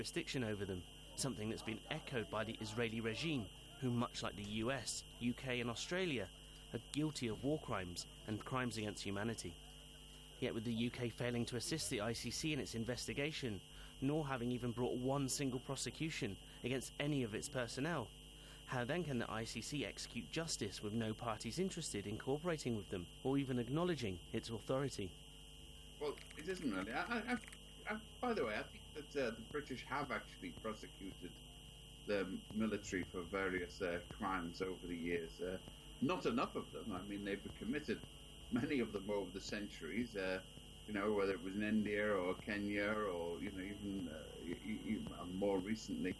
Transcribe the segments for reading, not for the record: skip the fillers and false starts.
jurisdiction over them, something that's been echoed by the Israeli regime, who, much like the US, UK and Australia, are guilty of war crimes and crimes against humanity. Yet with the UK failing to assist the ICC in its investigation, nor having even brought one single prosecution against any of its personnel, how then can the ICC execute justice with no parties interested in cooperating with them or even acknowledging its authority? Well, it isn't really. By the way, I think that the British have actually prosecuted the military for various crimes over the years. Not enough of them. I mean, they've committed many of them over the centuries, whether it was in India or Kenya or, even more recently.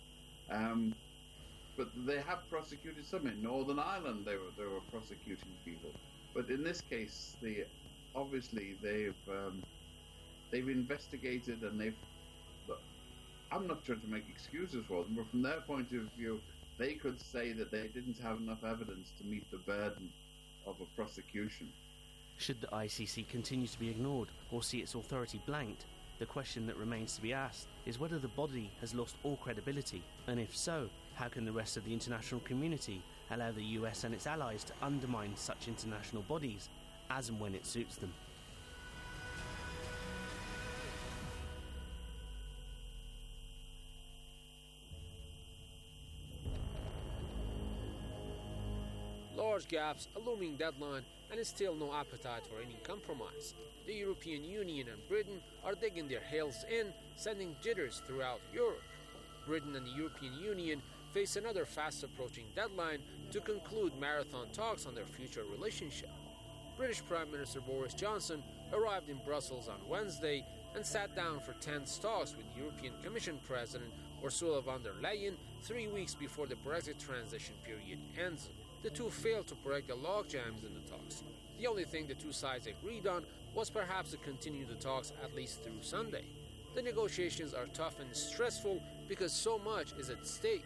But they have prosecuted some. In Northern Ireland, they were prosecuting people. But in this case, they've investigated and I'm not trying to make excuses for them, but from their point of view, they could say that they didn't have enough evidence to meet the burden of a prosecution. Should the ICC continue to be ignored or see its authority blanked, the question that remains to be asked is whether the body has lost all credibility, and if so, how can the rest of the international community allow the US and its allies to undermine such international bodies as and when it suits them? Large gaps, a looming deadline, and still no appetite for any compromise. The European Union and Britain are digging their heels in, sending jitters throughout Europe. Britain and the European Union face another fast-approaching deadline to conclude marathon talks on their future relationship. British Prime Minister Boris Johnson arrived in Brussels on Wednesday and sat down for tense talks with European Commission President Ursula von der Leyen 3 weeks before the Brexit transition period ends. The two failed to break the logjams in the talks. The only thing the two sides agreed on was perhaps to continue the talks at least through Sunday. The negotiations are tough and stressful because so much is at stake.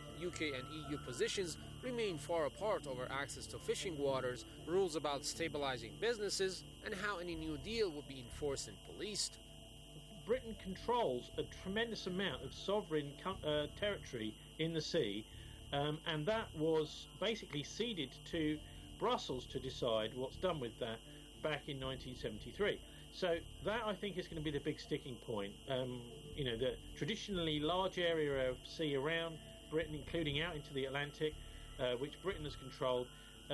UK and EU positions remain far apart over access to fishing waters, rules about stabilizing businesses, and how any new deal will be enforced and policed. Britain controls a tremendous amount of sovereign territory in the sea, and that was basically ceded to Brussels to decide what's done with that back in 1973. So that, I think, is going to be the big sticking point. The traditionally large area of sea around Britain, including out into the Atlantic, which Britain has controlled,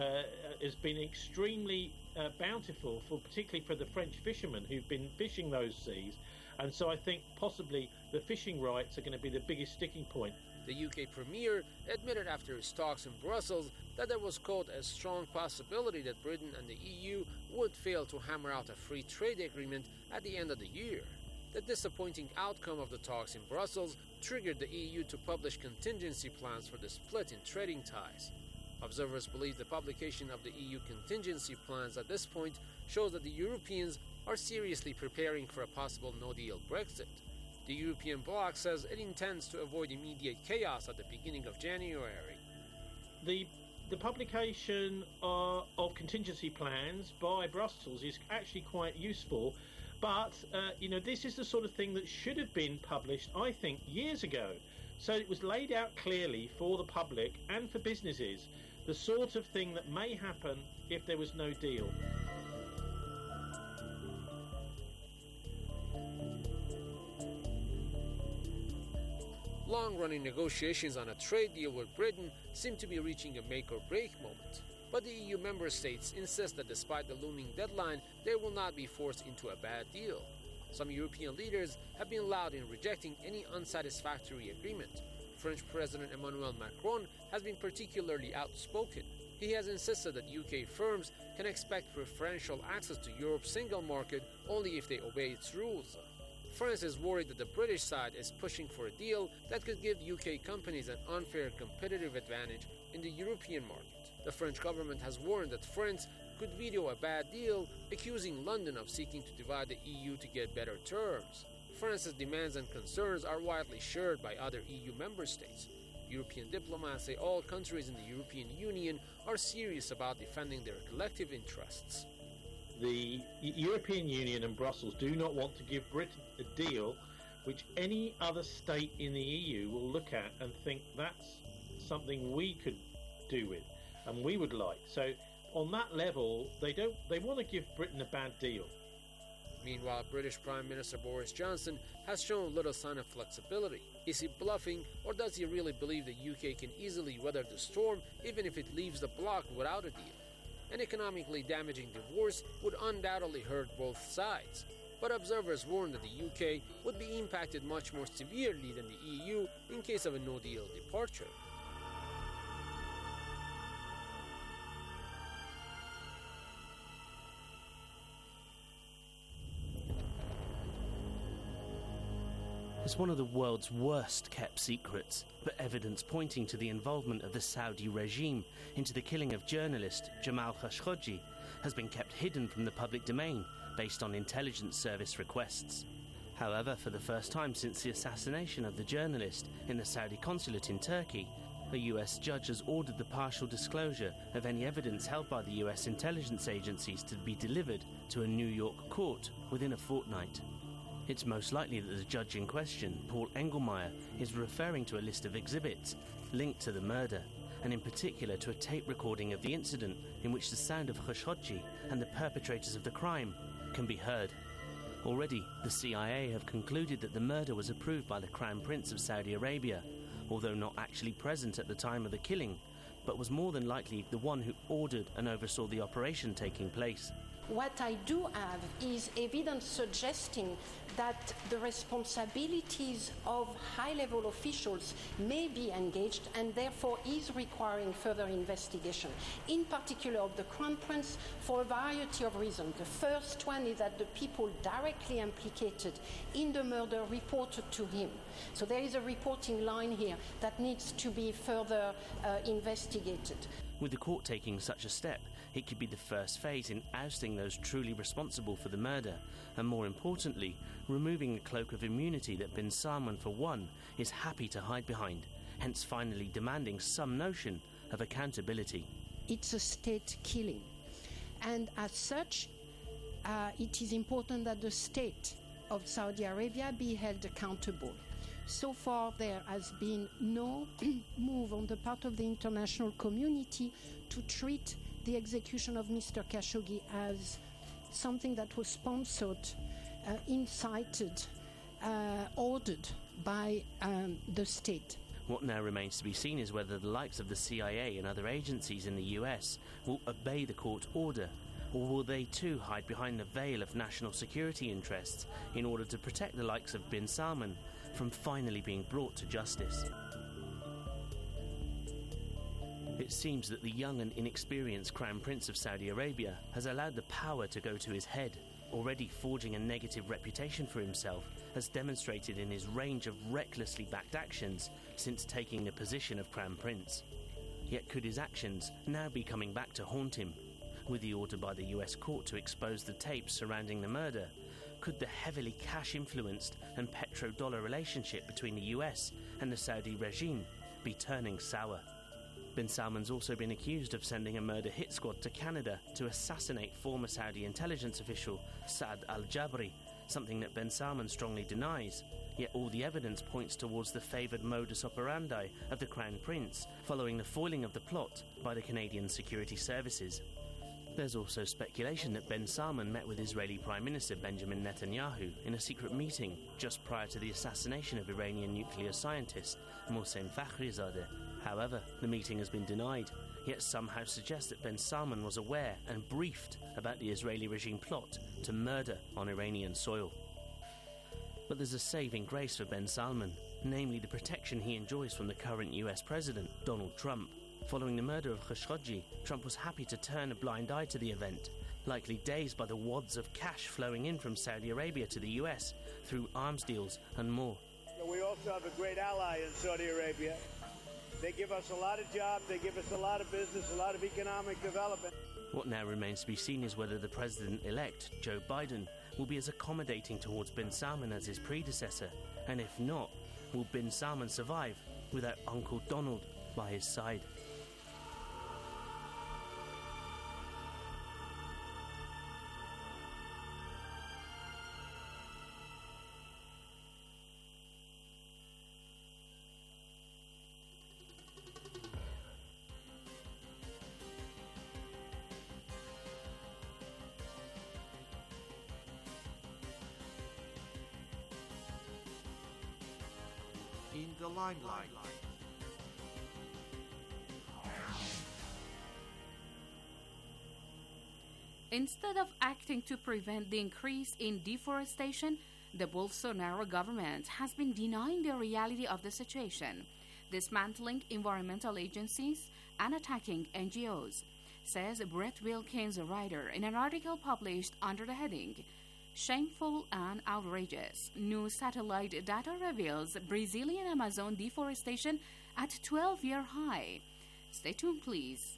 has been extremely bountiful, particularly for the French fishermen who've been fishing those seas. And so I think possibly the fishing rights are going to be the biggest sticking point. The UK Premier admitted after his talks in Brussels that there was, quote, a strong possibility that Britain and the EU would fail to hammer out a free trade agreement at the end of the year. The disappointing outcome of the talks in Brussels triggered the EU to publish contingency plans for the split in trading ties. Observers believe the publication of the EU contingency plans at this point shows that the Europeans are seriously preparing for a possible no-deal Brexit. The European bloc says it intends to avoid immediate chaos at the beginning of January. The publication of contingency plans by Brussels is actually quite useful, but this is the sort of thing that should have been published, I think, years ago. So it was laid out clearly for the public and for businesses, the sort of thing that may happen if there was no deal. Long-running negotiations on a trade deal with Britain seem to be reaching a make-or-break moment. But the EU member states insist that despite the looming deadline, they will not be forced into a bad deal. Some European leaders have been loud in rejecting any unsatisfactory agreement. French President Emmanuel Macron has been particularly outspoken. He has insisted that UK firms can expect preferential access to Europe's single market only if they obey its rules. France is worried that the British side is pushing for a deal that could give UK companies an unfair competitive advantage in the European market. The French government has warned that France could veto a bad deal, accusing London of seeking to divide the EU to get better terms. France's demands and concerns are widely shared by other EU member states. European diplomats say all countries in the European Union are serious about defending their collective interests. The European Union and Brussels do not want to give Britain a deal which any other state in the EU will look at and think that's something we could do with and we would like. So on that level, they want to give Britain a bad deal. Meanwhile, British Prime Minister Boris Johnson has shown little sign of flexibility. Is he bluffing, or does he really believe the UK can easily weather the storm even if it leaves the bloc without a deal? An economically damaging divorce would undoubtedly hurt both sides, but observers warn that the UK would be impacted much more severely than the EU in case of a no-deal departure. It's one of the world's worst kept secrets, but evidence pointing to the involvement of the Saudi regime into the killing of journalist Jamal Khashoggi has been kept hidden from the public domain based on intelligence service requests. However, for the first time since the assassination of the journalist in the Saudi consulate in Turkey, a US judge has ordered the partial disclosure of any evidence held by the US intelligence agencies to be delivered to a New York court within a fortnight. It's most likely that the judge in question, Paul Engelmeyer, is referring to a list of exhibits linked to the murder, and in particular to a tape recording of the incident in which the sound of Khashoggi and the perpetrators of the crime can be heard. Already, the CIA have concluded that the murder was approved by the Crown Prince of Saudi Arabia, although not actually present at the time of the killing, but was more than likely the one who ordered and oversaw the operation taking place. What I do have is evidence suggesting that the responsibilities of high-level officials may be engaged and therefore is requiring further investigation, in particular of the Crown Prince, for a variety of reasons. The first one is that the people directly implicated in the murder reported to him. So there is a reporting line here that needs to be further investigated. With the court taking such a step, it could be the first phase in ousting those truly responsible for the murder, and more importantly, removing the cloak of immunity that bin Salman, for one, is happy to hide behind, hence finally demanding some notion of accountability. It's a state killing, and as such, it is important that the state of Saudi Arabia be held accountable. So far, there has been no move on the part of the international community to treat the execution of Mr. Khashoggi as something that was sponsored, incited, ordered by the state. What now remains to be seen is whether the likes of the CIA and other agencies in the US will obey the court order, or will they too hide behind the veil of national security interests in order to protect the likes of bin Salman from finally being brought to justice. It seems that the young and inexperienced Crown Prince of Saudi Arabia has allowed the power to go to his head, already forging a negative reputation for himself, as demonstrated in his range of recklessly backed actions since taking the position of Crown Prince. Yet could his actions now be coming back to haunt him? With the order by the US court to expose the tapes surrounding the murder, could the heavily cash-influenced and petrodollar relationship between the US and the Saudi regime be turning sour? Bin Salman's also been accused of sending a murder hit squad to Canada to assassinate former Saudi intelligence official Saad al-Jabri, something that bin Salman strongly denies. Yet all the evidence points towards the favoured modus operandi of the Crown Prince, following the foiling of the plot by the Canadian security services. There's also speculation that bin Salman met with Israeli Prime Minister Benjamin Netanyahu in a secret meeting just prior to the assassination of Iranian nuclear scientist Mohsen Fakhrizadeh. However, the meeting has been denied, yet somehow suggests that bin Salman was aware and briefed about the Israeli regime plot to murder on Iranian soil. But there's a saving grace for bin Salman, namely the protection he enjoys from the current US President, Donald Trump. Following the murder of Khashoggi, Trump was happy to turn a blind eye to the event, likely dazed by the wads of cash flowing in from Saudi Arabia to the US through arms deals and more. We also have a great ally in Saudi Arabia. They give us a lot of jobs, they give us a lot of business, a lot of economic development. What now remains to be seen is whether the President-elect, Joe Biden, will be as accommodating towards bin Salman as his predecessor, and if not, will bin Salman survive without Uncle Donald by his side? the limelight. Instead of acting to prevent the increase in deforestation, the Bolsonaro government has been denying the reality of the situation, dismantling environmental agencies and attacking NGOs, says Brett Wilkins, a writer, in an article published under the heading Shameful and Outrageous. New satellite data reveals Brazilian Amazon deforestation at 12-year high. Stay tuned, please.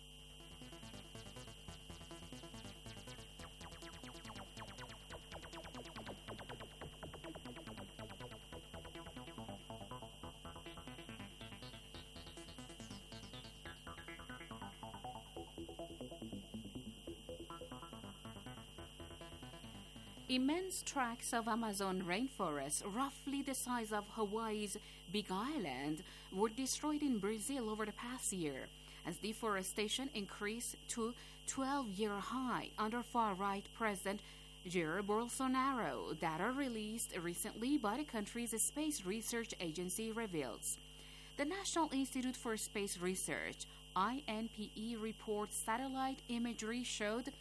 Immense tracts of Amazon rainforest, roughly the size of Hawaii's Big Island, were destroyed in Brazil over the past year, as deforestation increased to 12-year high under far-right President Jair Bolsonaro. Data released recently by the country's space research agency reveals. The National Institute for Space Research, INPE, reports satellite imagery showed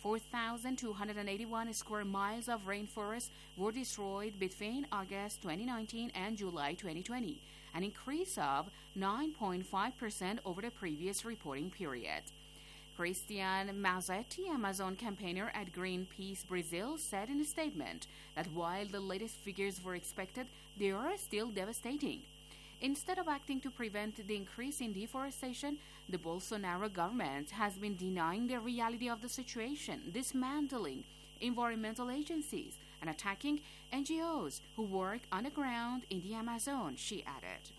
4,281 square miles of rainforest were destroyed between August 2019 and July 2020, an increase of 9.5% over the previous reporting period. Christian Mazzetti, Amazon campaigner at Greenpeace Brazil, said in a statement that while the latest figures were expected, they are still devastating. Instead of acting to prevent the increase in deforestation, the Bolsonaro government has been denying the reality of the situation, dismantling environmental agencies, and attacking NGOs who work on the ground in the Amazon, she added.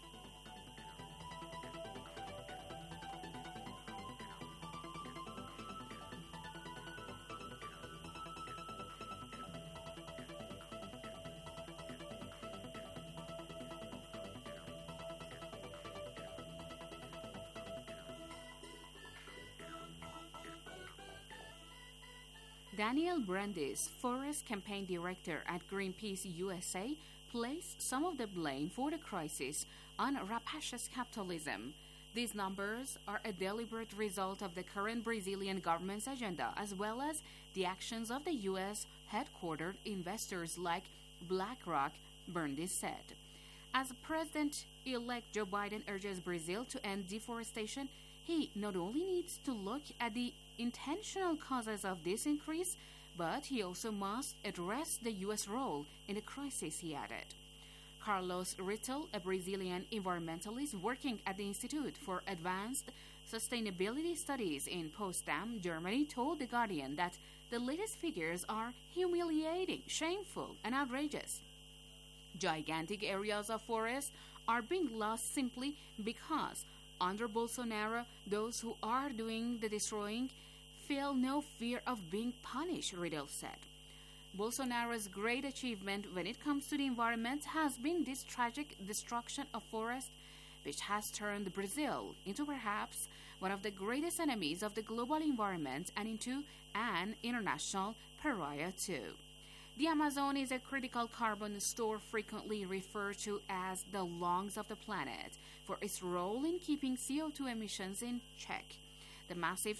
Daniel Brandis, Forest Campaign Director at Greenpeace USA, placed some of the blame for the crisis on rapacious capitalism. These numbers are a deliberate result of the current Brazilian government's agenda, as well as the actions of the U.S. headquartered investors like BlackRock, Brandis said. As President-elect Joe Biden urges Brazil to end deforestation, he not only needs to look at the intentional causes of this increase, but he also must address the U.S. role in the crisis, he added. Carlos Rittel, a Brazilian environmentalist working at the Institute for Advanced Sustainability Studies in Potsdam, Germany, told The Guardian that the latest figures are humiliating, shameful, and outrageous. Gigantic areas of forest are being lost simply because under Bolsonaro, those who are doing the destroying feel no fear of being punished, Riddle said. Bolsonaro's great achievement when it comes to the environment has been this tragic destruction of forests, which has turned Brazil into perhaps one of the greatest enemies of the global environment and into an international pariah too. The Amazon is a critical carbon store frequently referred to as the lungs of the planet for its role in keeping CO2 emissions in check. The massive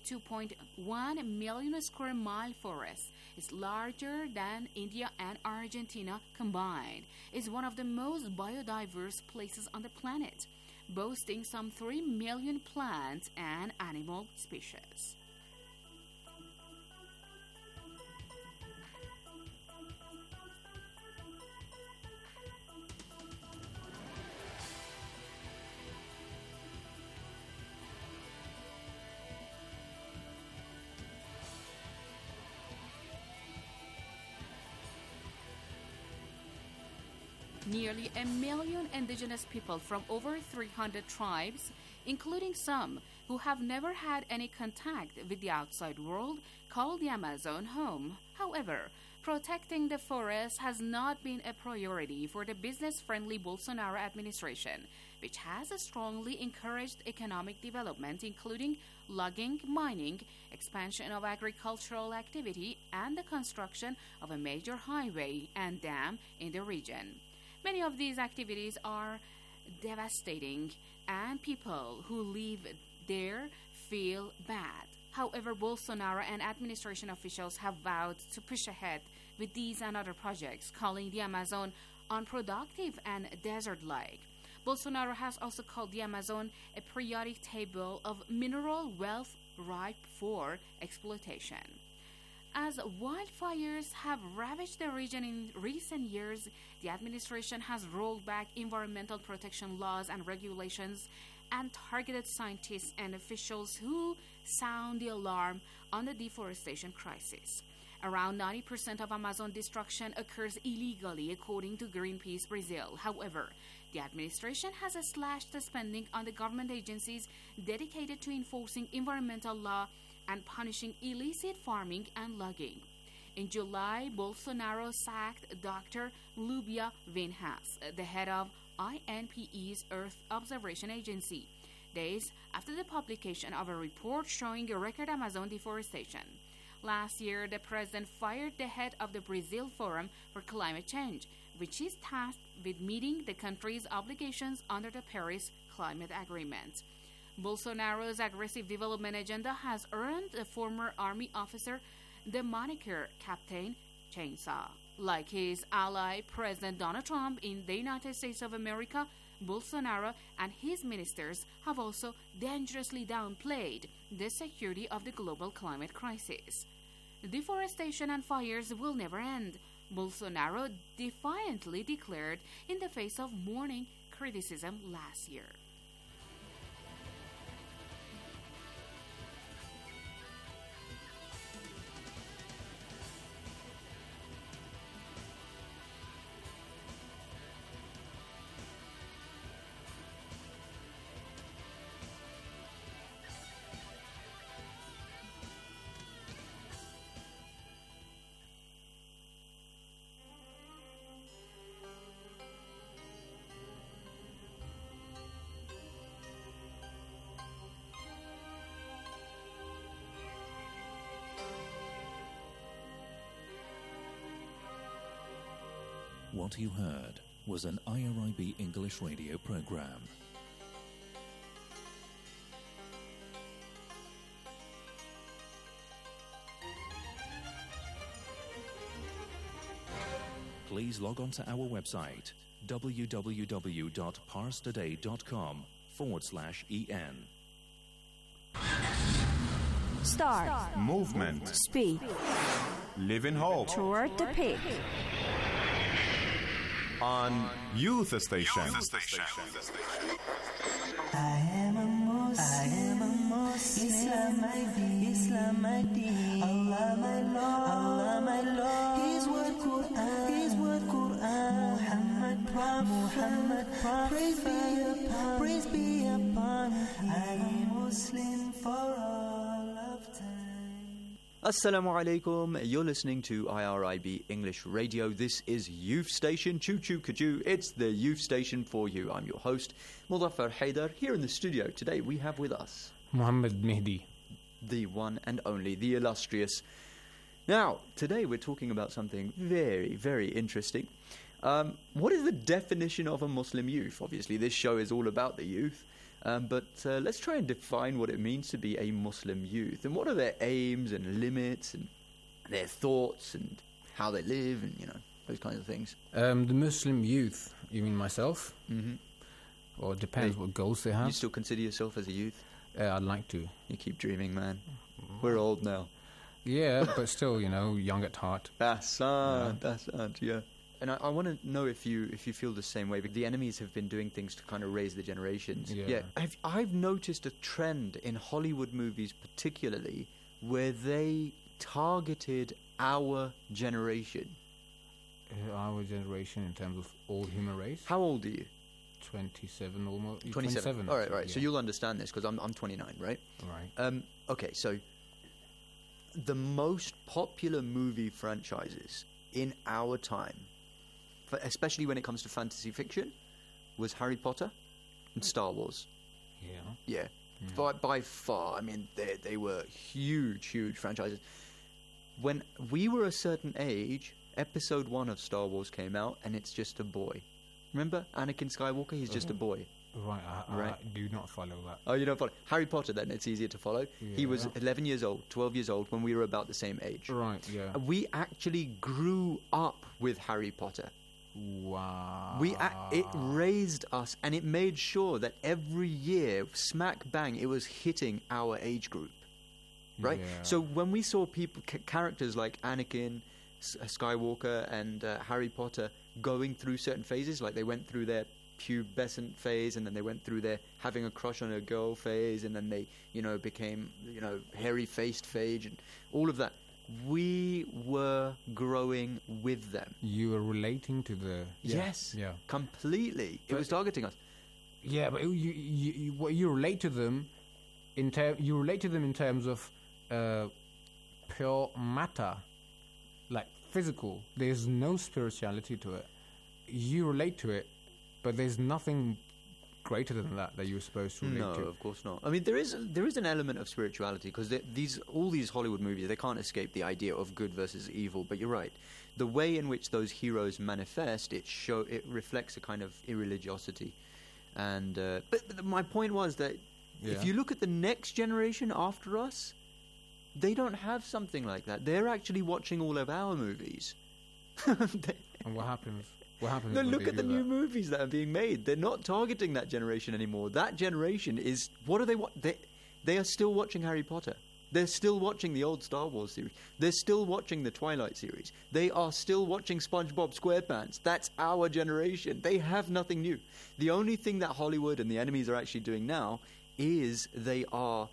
2.1 million square mile forest is larger than India and Argentina combined. It's one of the most biodiverse places on the planet, boasting some 3 million plant and animal species. Nearly 1 million indigenous people from over 300 tribes, including some who have never had any contact with the outside world, call the Amazon home. However, protecting the forest has not been a priority for the business-friendly Bolsonaro administration, which has strongly encouraged economic development, including logging, mining, expansion of agricultural activity, and the construction of a major highway and dam in the region. Many of these activities are devastating, and people who live there feel bad. However, Bolsonaro and administration officials have vowed to push ahead with these and other projects, calling the Amazon unproductive and desert-like. Bolsonaro has also called the Amazon a periodic table of mineral wealth ripe for exploitation. As wildfires have ravaged the region in recent years, the administration has rolled back environmental protection laws and regulations and targeted scientists and officials who sound the alarm on the deforestation crisis. Around 90% of Amazon destruction occurs illegally, according to Greenpeace Brazil. However, the administration has slashed the spending on the government agencies dedicated to enforcing environmental law and punishing illicit farming and logging. In July, Bolsonaro sacked Dr. Lubia Vinhas, the head of INPE's Earth Observation Agency, days after the publication of a report showing a record Amazon deforestation. Last year, the president fired the head of the Brazil Forum for Climate Change, which is tasked with meeting the country's obligations under the Paris Climate Agreement. Bolsonaro's aggressive development agenda has earned a former army officer the moniker Captain Chainsaw. Like his ally, President Donald Trump in the United States of America, Bolsonaro and his ministers have also dangerously downplayed the security of the global climate crisis. Deforestation and fires will never end, Bolsonaro defiantly declared in the face of morning criticism last year. What you heard was an IRIB English radio program. Please log on to our website www.parstoday.com/en. Start. Movement. Speed. Live in hope. Toward the peak. On Youth Station. I am a Muslim, Islam my deen, Allah my Lord, His word Quran, Muhammad Prophet, praise be upon, I am Muslim for all of time. Assalamu alaikum, you're listening to IRIB English Radio. This is Youth Station, Choo Choo Kaju. It's the Youth Station for you. I'm your host, Mudaffar Haidar. Here in the studio today we have with us Muhammad Mehdi, the one and only, the illustrious. Now, today we're talking about something very, very interesting. What is the definition of a Muslim youth? Obviously, this show is all about the youth. But let's try and define what it means to be a Muslim youth, and what are their aims and limits and their thoughts and how they live and, you know, those kinds of things. The Muslim youth, you mean myself? Mm-hmm. Well, it depends what goals they have. You still consider yourself as a youth? I'd like to. You keep dreaming, man. We're old now. Yeah, but still, you know, young at heart. That's yeah. And I want to know if you feel the same way. The enemies have been doing things to kind of raise the generations. Yeah. I've noticed a trend in Hollywood movies particularly where they targeted our generation. Our generation in terms of all human race? How old are you? 27 almost. 27. All right. Yeah. So you'll understand this because I'm 29, right? Right. Okay, so the most popular movie franchises in our time, especially when it comes to fantasy fiction, was Harry Potter and Star Wars. Yeah. By far. I mean, they were huge franchises. When we were a certain age, episode 1 of Star Wars came out, and it's just a boy. Remember Anakin Skywalker? He's just a boy. Right, I do not follow that. Oh, you don't follow? Harry Potter, then it's easier to follow. Yeah. He was 11 years old, 12 years old when we were about the same age. Right, yeah. We actually grew up with Harry Potter. Wow. It raised us, and it made sure that every year, smack bang, it was hitting our age group. Right? Yeah. So when we saw characters like Anakin, Skywalker, and Harry Potter going through certain phases, like they went through their pubescent phase, and then they went through their having a crush on a girl phase, and then they, became, hairy-faced phase, and all of that. We were growing with them. You were relating to the... Yes. Yeah. Completely. It was targeting us. Yeah, but you relate to them in terms of pure matter, like physical. There's no spirituality to it. You relate to it, but there's nothing greater than that you're supposed to relate to. No, of course not. I mean, there is an element of spirituality, because all these Hollywood movies, they can't escape the idea of good versus evil. But you're right, the way in which those heroes manifest it reflects a kind of irreligiosity. And but my point was that if you look at the next generation after us, they don't have something like that. They're actually watching all of our movies. And what happens? No, look at the new movies that are being made. They're not targeting that generation anymore. That generation is... What do they want? They are still watching Harry Potter. They're still watching the old Star Wars series. They're still watching the Twilight series. They are still watching SpongeBob SquarePants. That's our generation. They have nothing new. The only thing that Hollywood and the enemies are actually doing now is they are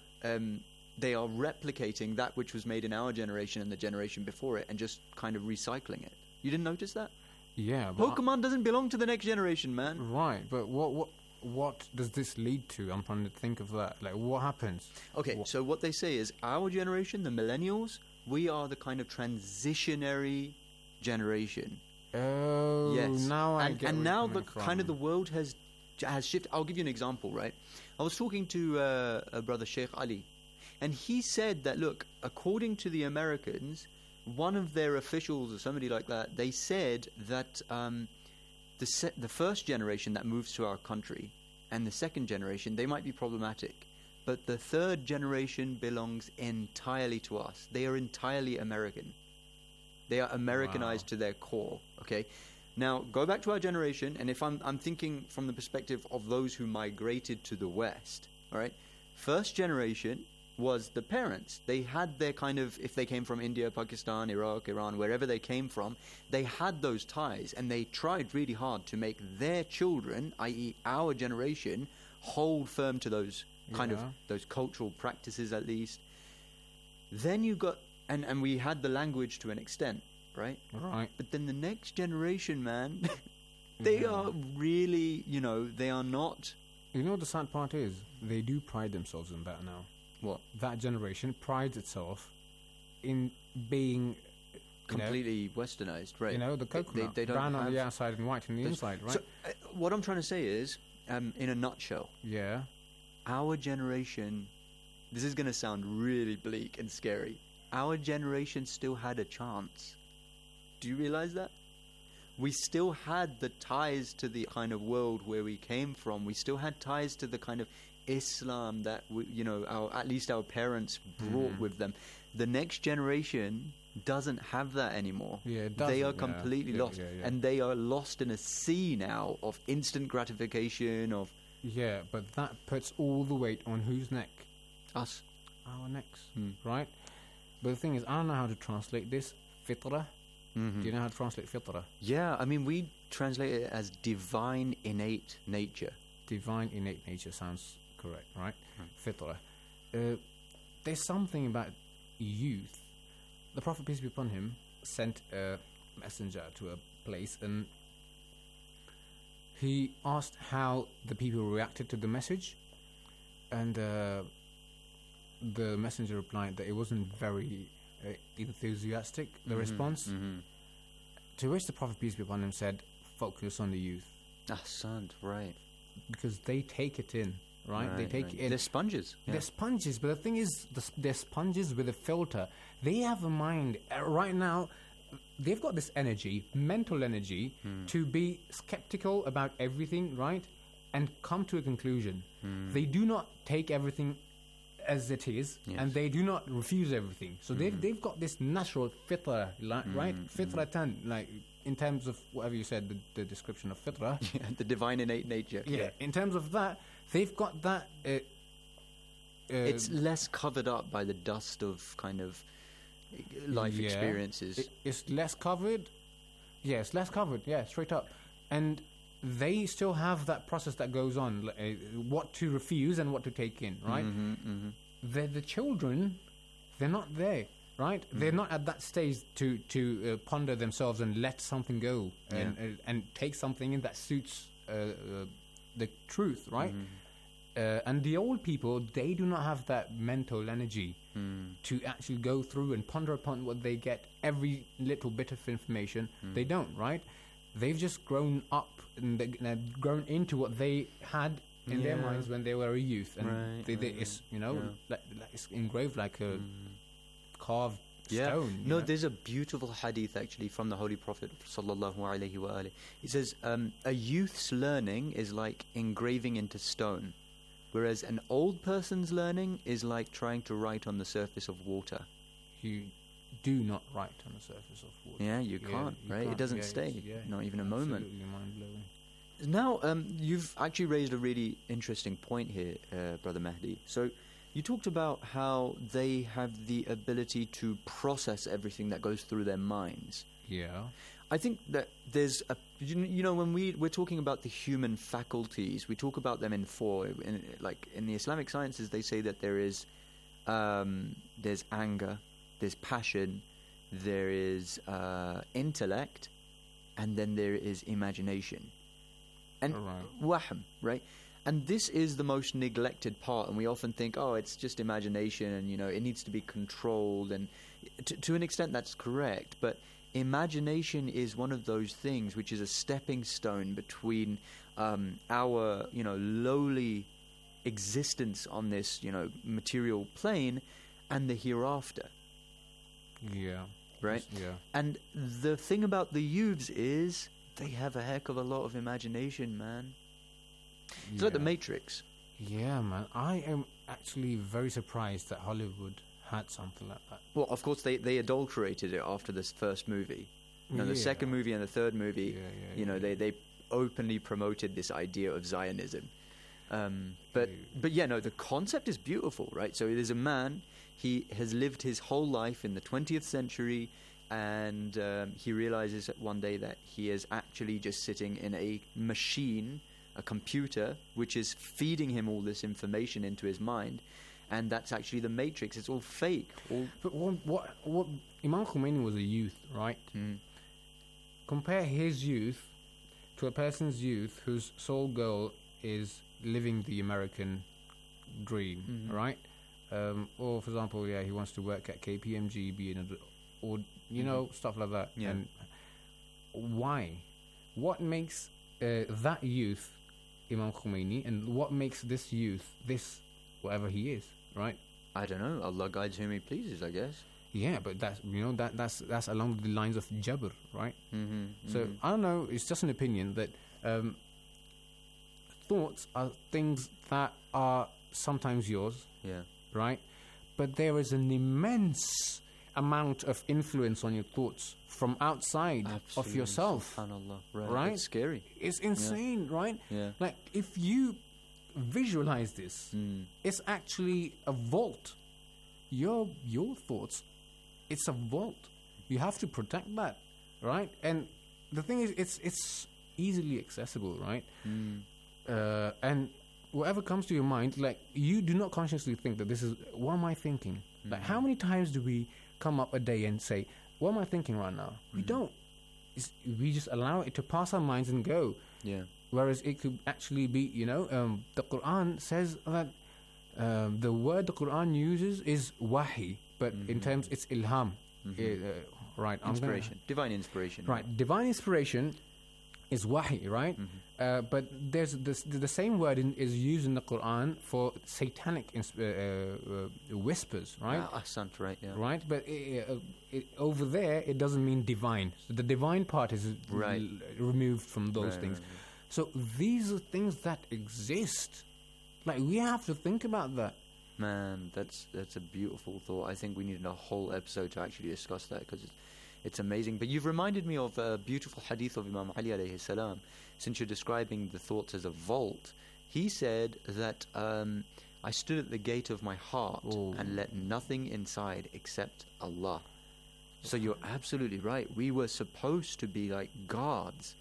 replicating that which was made in our generation and the generation before it, and just kind of recycling it. You didn't notice that? Yeah, but Pokemon doesn't belong to the next generation, man. Right, but what does this lead to? I'm trying to think of that. Like, what happens? Okay, so what they say is our generation, the millennials, we are the kind of transitionary generation. Oh, yes. Now I get. And now the kind of the world has shifted. I'll give you an example, right? I was talking to a brother, Sheikh Ali, and he said that, look, according to the Americans, one of their officials or somebody like that, they said that the first generation that moves to our country and the second generation, they might be problematic, but the third generation belongs entirely to us. They are entirely American. They are Americanized to their core, okay? Now, go back to our generation, and if I'm thinking from the perspective of those who migrated to the West, all right? First generation was the parents. They had their kind of, if they came from India, Pakistan, Iraq, Iran, wherever they came from, they had those ties, and they tried really hard to make their children, i.e. our generation, hold firm to those kind of, those cultural practices at least. Then you got, and we had the language to an extent, right? Right. But then the next generation, man, they are really, they are not... You know what the sad part is? They do pride themselves in that now. What? That generation prides itself in being completely westernized, right? The coconut, they don't brown on the outside and white on the inside, right? So, what I'm trying to say is, in a nutshell, our generation, this is going to sound really bleak and scary, our generation still had a chance. Do you realize that? We still had the ties to the kind of world where we came from. We still had ties to the kind of Islam that at least our parents brought with them. The next generation doesn't have that anymore. Yeah, it they are completely lost, and they are lost in a sea now of instant gratification. But that puts all the weight on whose neck? Us. Our necks, right? But the thing is, I don't know how to translate this. Fitra. Do you know how to translate fitra? Yeah, I mean, we translate it as divine innate nature. Divine innate nature sounds correct, right? Fitra. There's something about youth. The Prophet, peace be upon him, sent a messenger to a place, and he asked how the people reacted to the message, and the messenger replied that it wasn't very enthusiastic, the response. To which the Prophet, peace be upon him, said, focus on the youth. Ahsant, right. Because they take it in, right? They take it in. They're sponges. They're sponges, but the thing is, they're sponges with a filter. They have a mind. Right now, they've got this energy, mental energy, to be skeptical about everything, right, and come to a conclusion. They do not take everything as it is, and they do not refuse everything. So they've got this natural fitra, right? Fitratan, like in terms of whatever you said, the description of fitra. Yeah, the divine innate nature. Yeah, in terms of that, they've got that. It's less covered up by the dust of kind of life experiences. It's less covered. Yeah, it's less covered. Yeah, straight up. And they still have that process that goes on, what to refuse and what to take in, right? The children, they're not there, right? They're not at that stage to ponder themselves and let something go and take something in that suits the truth, right? And the old people, they do not have that mental energy to actually go through and ponder upon what they get, every little bit of information. They don't, right? They've just grown up and they've grown into what they had in their minds when they were a youth, and it's like it's engraved like a carved stone. No, there's a beautiful hadith actually from the Holy Prophet sallallahu alaihi wasallam. He says, a youth's learning is like engraving into stone, whereas an old person's learning is like trying to write on the surface of water. You do not write on the surface of water. Yeah, you can't, right? It doesn't stay, not even a moment. Absolutely mind-blowing. Now, you've actually raised a really interesting point here, Brother Mahdi. So, you talked about how they have the ability to process everything that goes through their minds. Yeah. I think that there's a, when we're talking about the human faculties, we talk about them in four. Like in the Islamic sciences, they say that there's anger, there's passion, there is intellect, and then there is imagination. And wahm, right? And this is the most neglected part, and we often think, oh, it's just imagination, and it needs to be controlled, and to an extent that's correct, but imagination is one of those things which is a stepping stone between our lowly existence on this material plane and the hereafter. Yeah. Right? Yeah. And the thing about the youths is they have a heck of a lot of imagination, man. It's like the Matrix. Yeah, man. I am actually very surprised that Hollywood had something like that. Well, of course, they adulterated it after this first movie. The second movie and the third movie, they openly promoted this idea of Zionism. But the concept is beautiful, right? So there's a man, he has lived his whole life in the 20th century, and he realizes one day that he is actually just sitting in a machine, a computer, which is feeding him all this information into his mind, and that's actually the Matrix. It's all fake. But what Imam Khomeini was a youth, right? Compare his youth to a person's youth whose sole goal is living the American dream, right? Or, for example, he wants to work at KPMG, or stuff like that. Yeah. And why? What makes that youth Imam Khomeini, and what makes this youth this whatever he is, right? I don't know. Allah guides whom He pleases, I guess. Yeah, but that's along the lines of Jabr, right? So I don't know. It's just an opinion that thoughts are things that are sometimes yours, right? But there is an immense amount of influence on your thoughts from outside of yourself. SubhanAllah. Right? It's scary. It's insane, right? Yeah. Like, if you visualize this, it's actually a vault. Your thoughts, it's a vault. You have to protect that, right? And the thing is, it's easily accessible, right? And whatever comes to your mind, like, you do not consciously think that this is, what am I thinking? Like, how many times do we come up a day and say, what am I thinking right now? We don't. We just allow it to pass our minds and go. Yeah. Whereas it could actually be, the Quran says that the word the Quran uses is wahi, but in terms it's ilham. Right. Inspiration. Divine inspiration. Right. Divine inspiration. is wahi, right? But there's the same word is used in the Quran for satanic whispers, right? Ahsant, right, yeah. Right, but over there it doesn't mean divine. So the divine part is removed from those things. Right. So these are things that exist. Like, we have to think about that. Man, that's a beautiful thought. I think we needed a whole episode to actually discuss that, because it's amazing. But you've reminded me of a beautiful hadith of Imam Ali alayhi salam. Since you're describing the thoughts as a vault, he said that I stood at the gate of my heart and let nothing inside except Allah. So you're absolutely right. We were supposed to be like guards,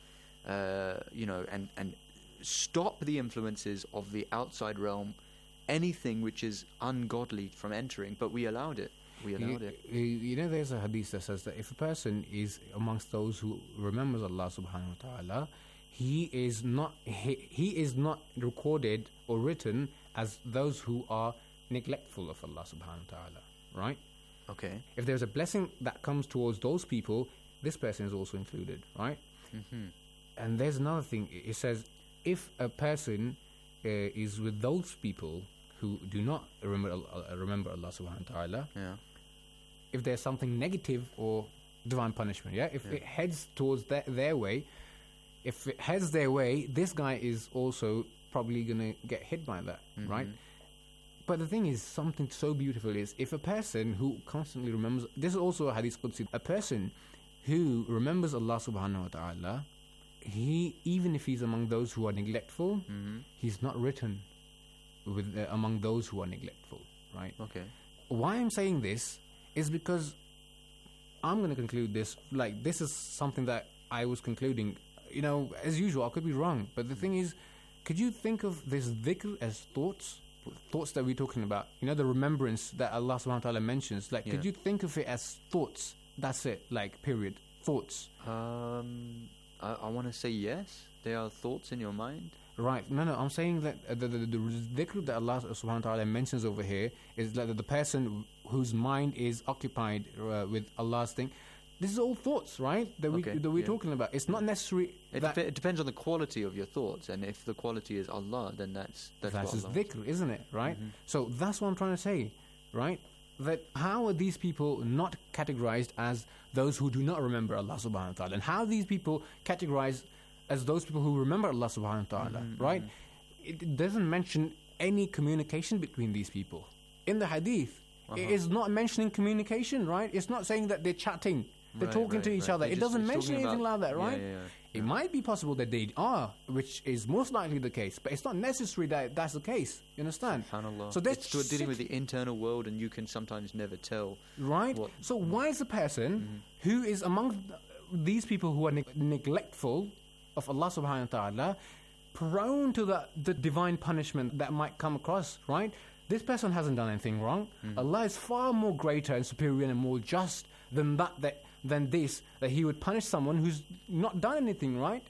and stop the influences of the outside realm, anything which is ungodly from entering, but we allowed it. You know, there's a hadith that says that if a person is amongst those who remembers Allah subhanahu wa ta'ala, he is not recorded or written as those who are neglectful of Allah subhanahu wa ta'ala, right? Okay. If there's a blessing that comes towards those people, this person is also included, right? And there's another thing. It says, if a person is with those people who do not remember Allah subhanahu wa ta'ala, if there's something negative or divine punishment, if it heads towards their way, if it heads their way, this guy is also probably going to get hit by that, right? But the thing is, something so beautiful is, if a person who constantly remembers, this is also a hadith Qudsi, a person who remembers Allah subhanahu wa ta'ala, he, even if he's among those who are neglectful, he's not written with among those who are neglectful, right? Okay. Why I'm saying this is because I'm going to conclude this, like, this is something that I was concluding, you know, as usual, I could be wrong, but the thing is, could you think of this dhikr as thoughts that we're talking about? You know, the remembrance that Allah subhanahu wa ta'ala mentions, like, could you think of it as thoughts? That's it, like, period. Thoughts. I want to say yes. There are thoughts in your mind. Right. No. I'm saying that the dhikr that Allah subhanahu wa ta'ala mentions over here is that the person whose mind is occupied with Allah's thing. This is all thoughts, right? That we're talking about. It's not necessary. It depends on the quality of your thoughts, and if the quality is Allah, then that's his dhikr, isn't it? Right. So that's what I'm trying to say, right? That how are these people not categorized as those who do not remember Allah subhanahu wa ta'ala, and how are these people categorized as those people who remember Allah subhanahu wa ta'ala, right? It doesn't mention any communication between these people in the hadith. It is not mentioning communication, right? It's not saying that they're chatting, they're talking to each other. It doesn't mention anything like that, right? It might be possible that they are, which is most likely the case, but it's not necessary that that's the case. You understand? SubhanAllah. So it's dealing with the internal world, and you can sometimes never tell. Right? So why is a person who is among these people who are neglectful of Allah subhanahu wa ta'ala prone to the divine punishment that might come across, right? This person hasn't done anything wrong. Allah is far more greater and superior and more just than that he would punish someone who's not done anything, right?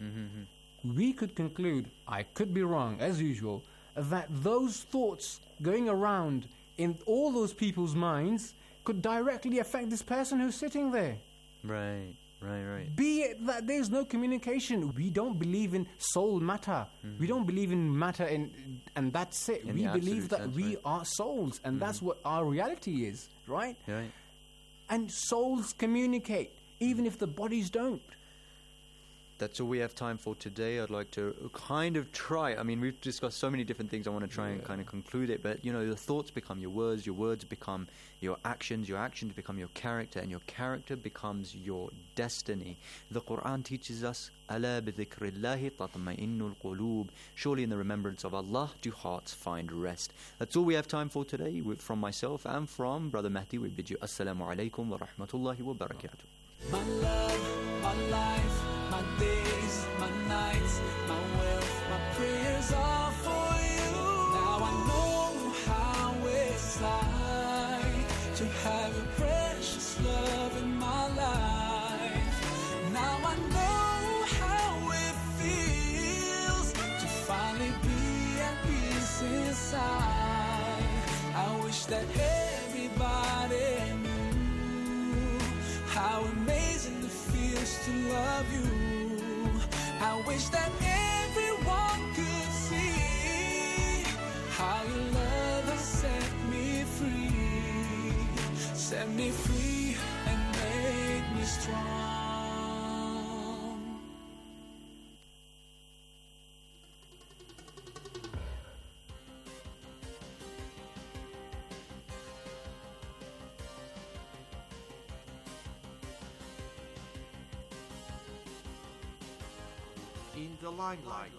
We could conclude, I could be wrong, as usual, that those thoughts going around in all those people's minds could directly affect this person who's sitting there. Right. Be it that there's no communication. We don't believe in soul matter. We don't believe in matter, and that's it. We believe that we are souls, and that's what our reality is, right? Right. And souls communicate, even if the bodies don't. That's all we have time for today. I'd like to kind of try. I mean, we've discussed so many different things. I want to try and kind of conclude it. But, you know, your thoughts become your words become your actions become your character, and your character becomes your destiny. The Quran teaches us, أَلَا بِذِكْرِ اللَّهِ تَطْمَئِنُّ الْقُلُوبِ. Surely in the remembrance of Allah do hearts find rest. That's all we have time for today. From myself and from Brother Mahdi, we bid you Assalamu alaikum wa rahmatullahi wa barakatuh. My love, my life, my days, my nights, my wealth, my prayers are for you. Now I know how it's like to have your precious love in my life. Now I know how it feels to finally be at peace inside. I wish that everybody knew how amazing it feels to love you. I wish that everyone could see how your love has set me free and made me strong. In the limelight.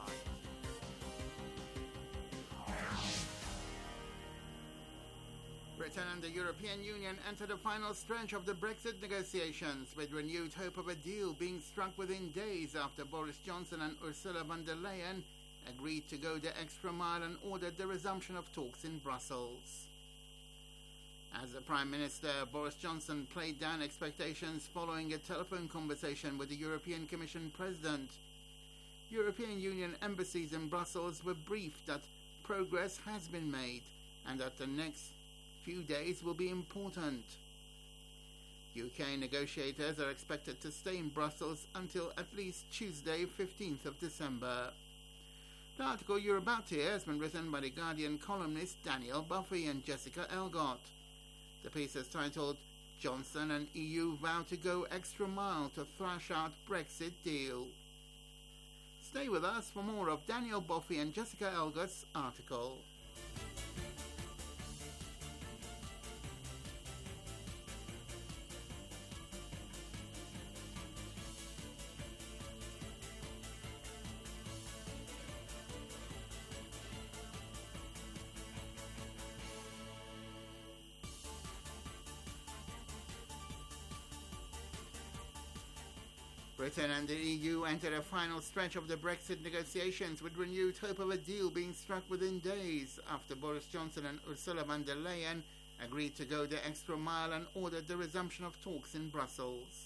Britain and the European Union enter the final stretch of the Brexit negotiations, with renewed hope of a deal being struck within days after Boris Johnson and Ursula von der Leyen agreed to go the extra mile and ordered the resumption of talks in Brussels. As the Prime Minister, Boris Johnson played down expectations following a telephone conversation with the European Commission President. European Union embassies in Brussels were briefed that progress has been made and that the next few days will be important. UK negotiators are expected to stay in Brussels until at least Tuesday, 15th of December. The article you're about to hear has been written by The Guardian columnists Daniel Buffy and Jessica Elgott. The piece is titled "Johnson and EU Vow to Go Extra Mile to Thrash Out Brexit Deal." Stay with us for more of Daniel Buffy and Jessica Elgott's article. Britain and the EU enter a final stretch of the Brexit negotiations with renewed hope of a deal being struck within days after Boris Johnson and Ursula von der Leyen agreed to go the extra mile and ordered the resumption of talks in Brussels.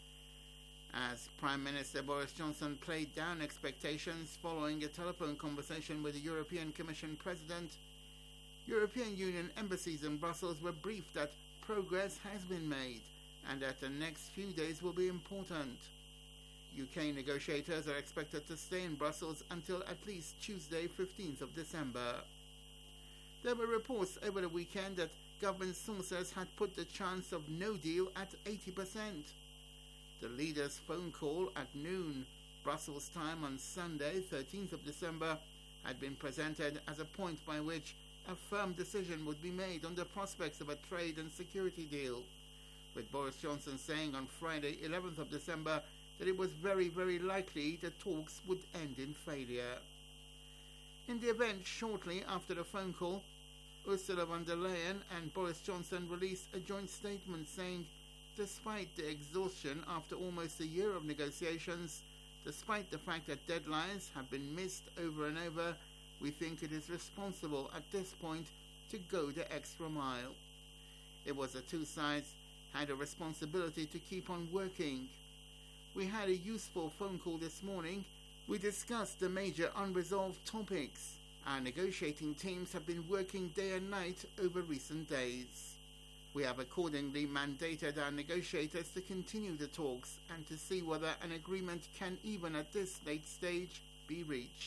As Prime Minister Boris Johnson played down expectations following a telephone conversation with the European Commission President, European Union embassies in Brussels were briefed that progress has been made and that the next few days will be important. UK negotiators are expected to stay in Brussels until at least Tuesday, 15th of December. There were reports over the weekend that government sources had put the chance of no deal at 80%. The leaders' phone call at noon Brussels time on Sunday, 13th of December, had been presented as a point by which a firm decision would be made on the prospects of a trade and security deal, with Boris Johnson saying on Friday, 11th of December, that it was very, very likely the talks would end in failure. In the event shortly after the phone call, Ursula von der Leyen and Boris Johnson released a joint statement saying, despite the exhaustion after almost a year of negotiations, despite the fact that deadlines have been missed over and over, we think it is responsible at this point to go the extra mile. It was the two sides had a responsibility to keep on working. We had a useful phone call this morning. We discussed the major unresolved topics. Our negotiating teams have been working day and night over recent days. We have accordingly mandated our negotiators to continue the talks and to see whether an agreement can, even at this late stage, be reached.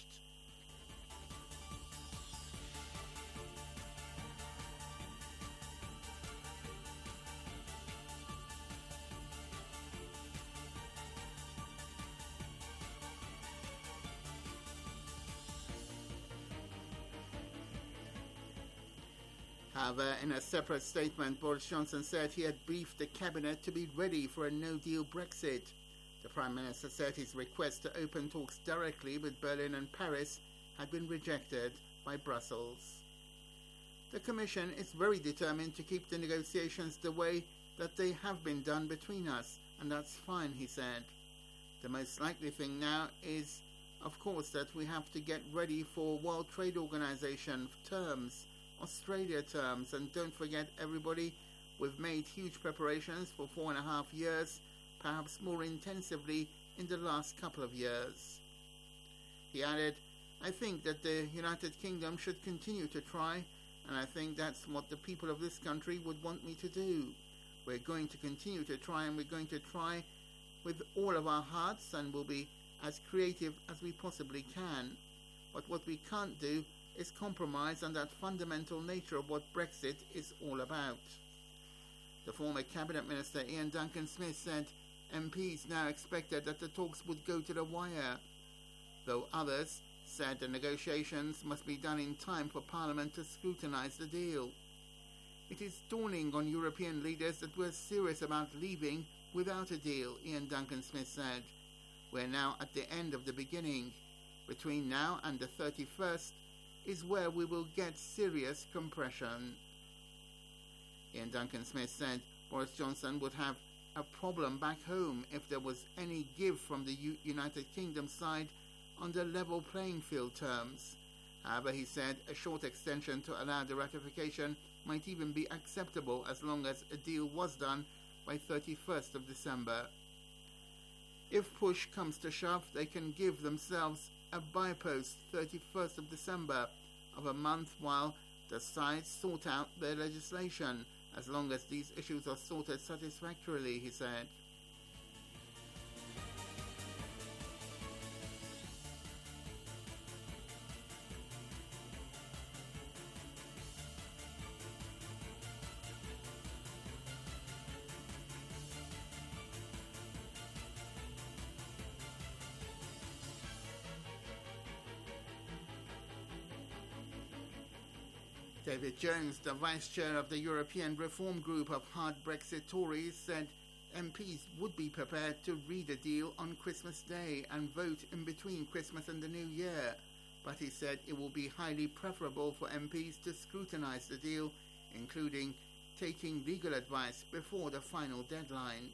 However, in a separate statement, Boris Johnson said he had briefed the cabinet to be ready for a no-deal Brexit. The Prime Minister said his request to open talks directly with Berlin and Paris had been rejected by Brussels. The Commission is very determined to keep the negotiations the way that they have been done between us, and that's fine, he said. The most likely thing now is, of course, that we have to get ready for World Trade Organization terms, Australia terms, and don't forget, everybody, we've made huge preparations for 4.5 years, perhaps more intensively in the last couple of years. He added, I think that the United Kingdom should continue to try, and I think that's what the people of this country would want me to do. We're going to continue to try, and we're going to try with all of our hearts, and we'll be as creative as we possibly can. But what we can't do is compromise on that fundamental nature of what Brexit is all about. The former Cabinet Minister Ian Duncan Smith said MPs now expected that the talks would go to the wire, though others said the negotiations must be done in time for Parliament to scrutinise the deal. It is dawning on European leaders that we're serious about leaving without a deal, Ian Duncan Smith said. We're now at the end of the beginning. Between now and the 31st is where we will get serious compression. Ian Duncan Smith said Boris Johnson would have a problem back home if there was any give from the United Kingdom side on the level playing field terms. However, he said a short extension to allow the ratification might even be acceptable as long as a deal was done by 31st of December. If push comes to shove, they can give themselves a bypost 31st of December of a month while the sides sort out their legislation, as long as these issues are sorted satisfactorily, he said. David Jones, the Vice Chair of the European Reform Group of hard Brexit Tories, said MPs would be prepared to read a deal on Christmas Day and vote in between Christmas and the New Year, but he said it will be highly preferable for MPs to scrutinise the deal, including taking legal advice before the final deadline.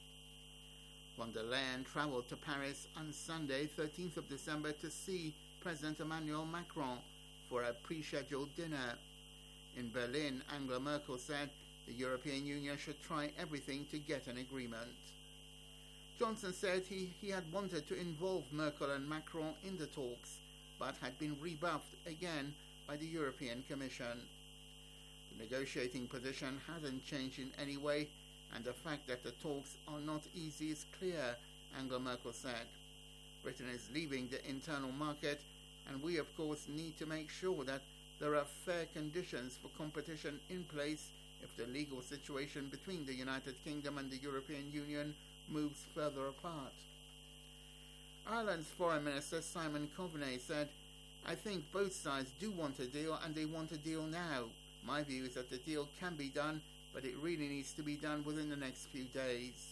Von der Leyen travelled to Paris on Sunday, 13th of December, to see President Emmanuel Macron for a pre-scheduled dinner. In Berlin, Angela Merkel said the European Union should try everything to get an agreement. Johnson said he had wanted to involve Merkel and Macron in the talks, but had been rebuffed again by the European Commission. The negotiating position hasn't changed in any way, and the fact that the talks are not easy is clear, Angela Merkel said. Britain is leaving the internal market, and we of course need to make sure that there are fair conditions for competition in place if the legal situation between the United Kingdom and the European Union moves further apart. Ireland's Foreign Minister Simon Coveney said, "I think both sides do want a deal, and they want a deal now. My view is that the deal can be done, but it really needs to be done within the next few days."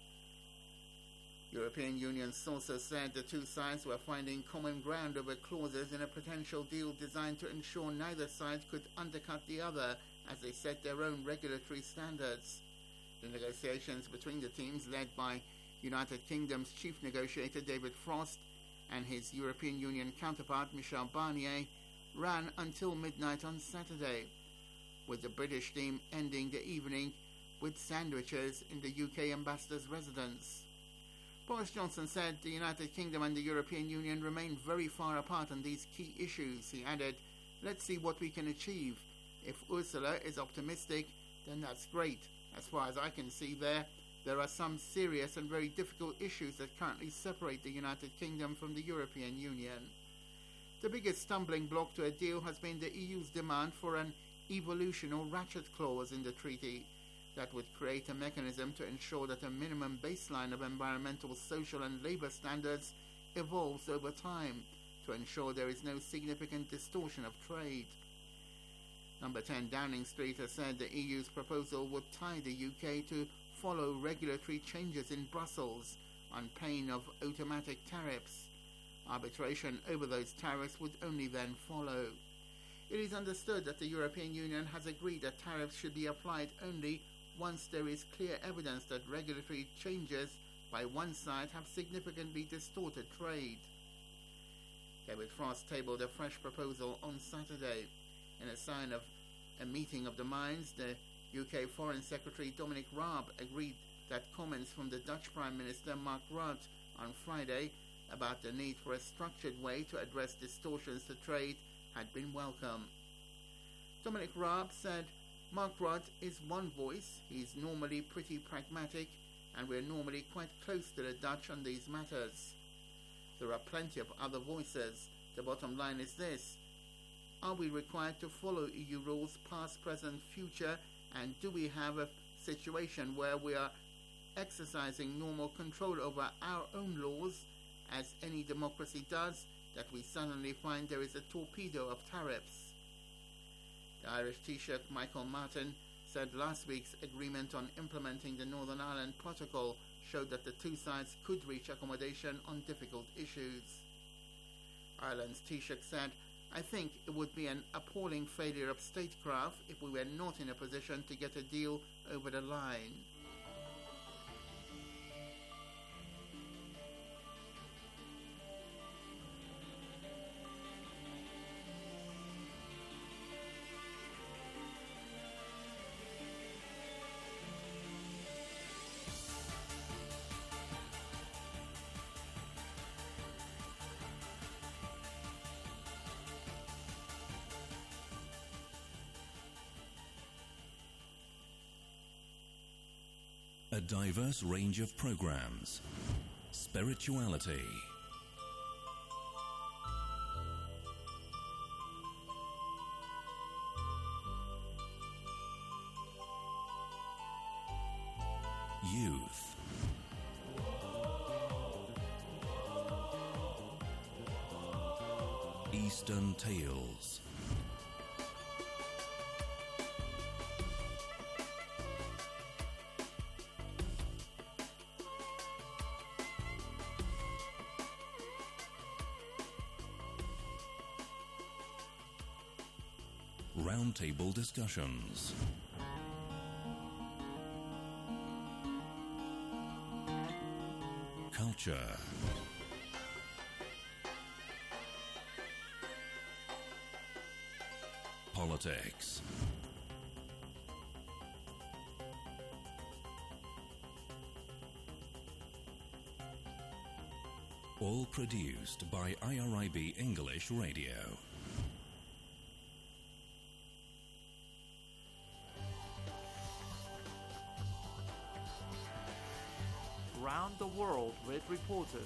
European Union sources said the two sides were finding common ground over clauses in a potential deal designed to ensure neither side could undercut the other as they set their own regulatory standards. The negotiations between the teams, led by United Kingdom's chief negotiator David Frost and his European Union counterpart Michel Barnier, ran until midnight on Saturday, with the British team ending the evening with sandwiches in the UK ambassador's residence. Boris Johnson said the United Kingdom and the European Union remain very far apart on these key issues. He added, "Let's see what we can achieve. If Ursula is optimistic, then that's great. As far as I can see there are some serious and very difficult issues that currently separate the United Kingdom from the European Union." The biggest stumbling block to a deal has been the EU's demand for an evolution or ratchet clause in the treaty that would create a mechanism to ensure that a minimum baseline of environmental, social and labour standards evolves over time to ensure there is no significant distortion of trade. Number 10 Downing Street has said the EU's proposal would tie the UK to follow regulatory changes in Brussels on pain of automatic tariffs. Arbitration over those tariffs would only then follow. It is understood that the European Union has agreed that tariffs should be applied only once there is clear evidence that regulatory changes by one side have significantly distorted trade. David Frost tabled a fresh proposal on Saturday. In a sign of a meeting of the minds, the UK Foreign Secretary Dominic Raab agreed that comments from the Dutch Prime Minister Mark Rutte on Friday about the need for a structured way to address distortions to trade had been welcome. Dominic Raab said, "Mark Rutte is one voice. He's normally pretty pragmatic, and we're normally quite close to the Dutch on these matters." There are plenty of other voices. The bottom line is this: are we required to follow EU rules past, present, future, and do we have a situation where we are exercising normal control over our own laws, as any democracy does, that we suddenly find there is a torpedo of tariffs? The Irish Taoiseach Michael Martin said last week's agreement on implementing the Northern Ireland Protocol showed that the two sides could reach accommodation on difficult issues. Ireland's Taoiseach said, "I think it would be an appalling failure of statecraft if we were not in a position to get a deal over the line." A diverse range of programs, spirituality, youth, Eastern Tales, roundtable discussions, culture, politics, all produced by IRIB English Radio. Round the world with reporters.